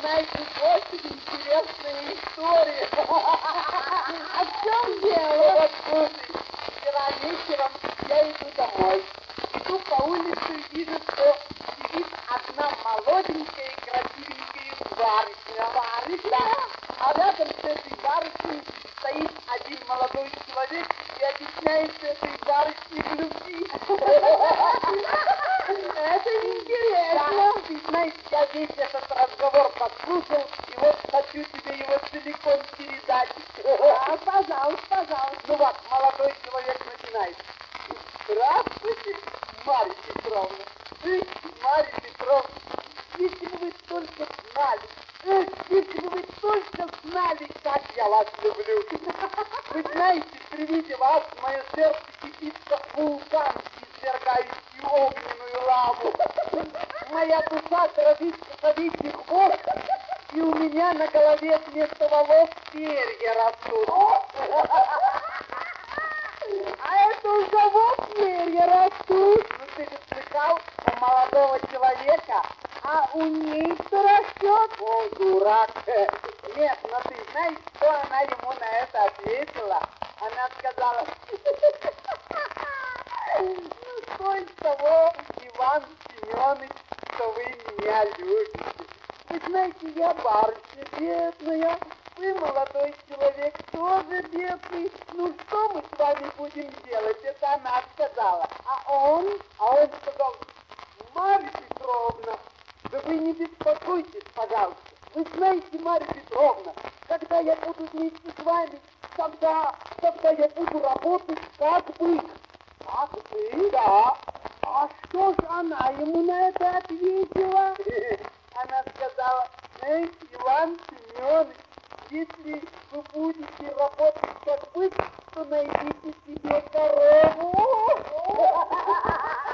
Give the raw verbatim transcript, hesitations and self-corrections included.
знаете, очень интересная история. А в чем дело? Вот слушай, вчера вечером я иду домой. Иду по улице и вижу, что сидит одна молоденькая, красивенькая барышня. Барышня? А рядом с этой барышней стоит один молодой человек и объясняет этой барышне в любви. Это интересно. Да, ты знаешь, я весь этот разговор послушал, и вот хочу тебе его целиком передать. А, пожалуйста, пожалуйста. Ну вот, молодой человек начинает. Здравствуйте, Марья Петровна. Эх, Марья Петровна, если бы вы только знали, эх, если бы вы только знали, как я вас люблю. Вы знаете, при виде вас мое сердце кипит, как вулкан, извергающий огненную лаву. Моя душа травится совичий хвост, и у меня на голове вместо волос перья растут. А это у кого перья растут? Ну ты же слыхал у молодого человека? А у ней-то растет? О, дурак! Нет, но ты знаешь, что она ему на это ответила? Она сказала, ну сколь того, Иван Семенович, что вы меня любите. Вы знаете, я барышня бедная, вы молодой человек тоже бедный. Ну что мы с вами будем делать? Это она сказала. А он? А он сказал, Марья Петровна, да вы не беспокойтесь, пожалуйста. Вы знаете, Марья Петровна, когда я буду вместе с вами, тогда, тогда я буду работать как бык. Как вы? Да. А что ж она ему на это ответила? Она сказала, знаете, Иван Семенович, если вы будете работать как бык, то найдите себе корову.